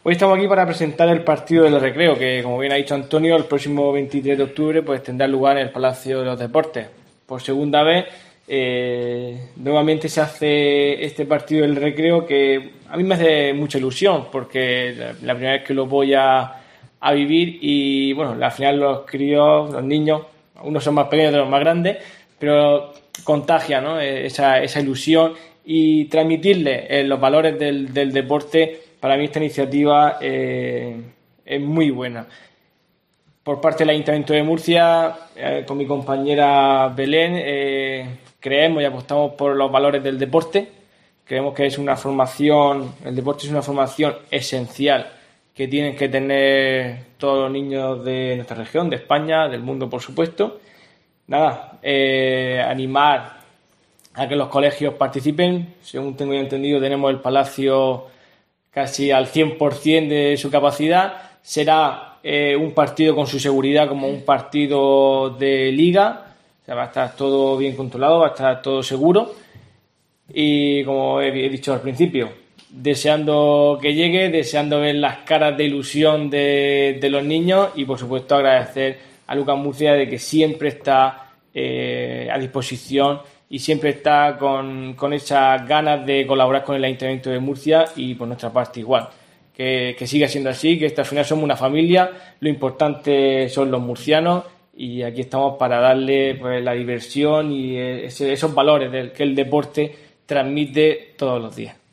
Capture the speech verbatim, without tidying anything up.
Hoy estamos aquí para presentar el partido del Recreo, que como bien ha dicho Antonio, el próximo veintitrés de octubre pues tendrá lugar en el Palacio de los Deportes. Por segunda vez, eh, nuevamente se hace este partido del Recreo, que a mí me hace mucha ilusión, porque la, la primera vez que lo voy a, a vivir y bueno, al final los críos, los niños, unos son más pequeños, otros más grandes, pero contagia, ¿no? esa, esa ilusión y transmitirle eh, los valores del, del deporte. Para mí esta iniciativa eh, es muy buena. Por parte del Ayuntamiento de Murcia, eh, con mi compañera Belén, eh, creemos y apostamos por los valores del deporte. Creemos que es una formación, el deporte es una formación esencial que tienen que tener todos los niños de nuestra región, de España, del mundo, por supuesto. Nada, eh, animar a que los colegios participen. Según tengo entendido, tenemos el Palacio casi al cien por ciento de su capacidad. Será eh, un partido con su seguridad como un partido de liga. O sea, va a estar todo bien controlado, va a estar todo seguro. Y como he, he dicho al principio, deseando que llegue, deseando ver las caras de ilusión de, de los niños y por supuesto agradecer a Lucas Murcia de que siempre está eh, a disposición y siempre está con, con esas ganas de colaborar con el Ayuntamiento de Murcia y por nuestra parte igual. Que, que siga siendo así, que al final somos una familia, lo importante son los murcianos y aquí estamos para darle pues, la diversión y ese, esos valores del que el deporte transmite todos los días.